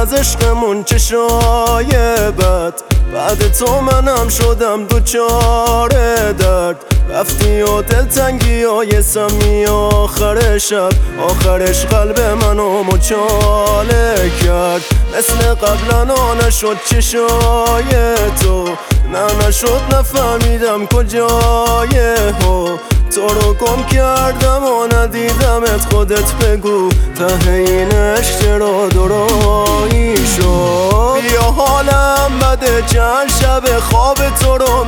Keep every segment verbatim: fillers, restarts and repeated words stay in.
از عشقمون چشای بد، بعد تو منم شدم دوچار درد. رفتی و دلتنگی های سمی آخر شب، آخرش قلب منو مچاله کرد. مثل قبلا نشد چشای تو، نه نشد نفهمیدم کجای هو. تو رو گم کردم و ندیدمت، خودت بگو ته این عشق چرا درایی شد. بیا حالم بده، چند شب خواب تو رو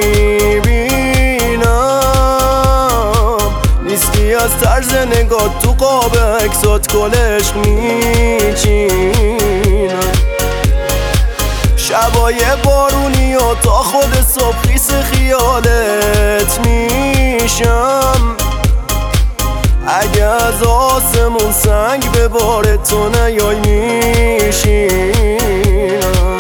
میبینم، نیستی از طرز نگاه تو قاب عکسات گل عشق میچینم. شبای بارونی و تا خود صبح خیس خیالت میشم. اگه از آسمون سنگ به بار تو نیای میشینم.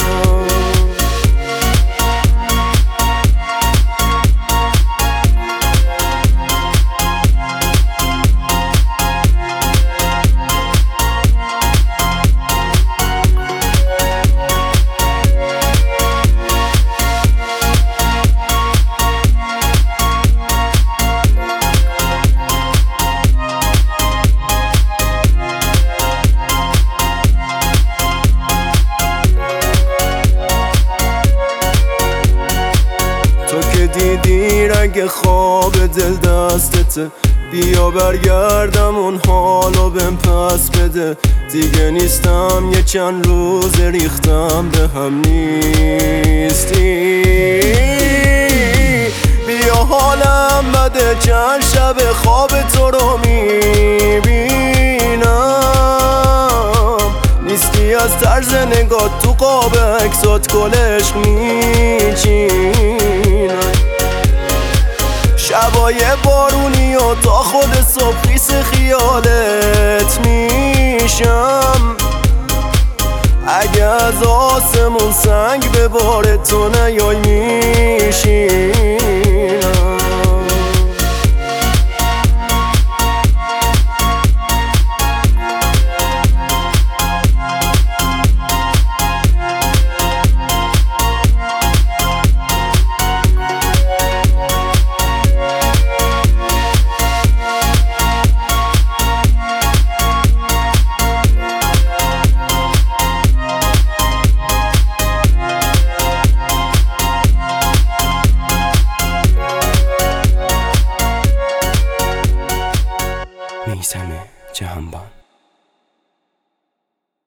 دیدی رنگ خواب دل دستته، بیا برگردم اون حالو بهم پس بده. دیگه نیستم یه چند روز ریختم به هم نیستی. بیا حالم بده، چند شب خواب تو رو میبینم، نیستی از طرز نگاه تو قاب عکسات گل عشق میچینم. شبای بارونی و تا خود صبح خیس خیالت میشم. اگه از آسمون سنگ به بار تو نیای میشینم. میثم جهانبان.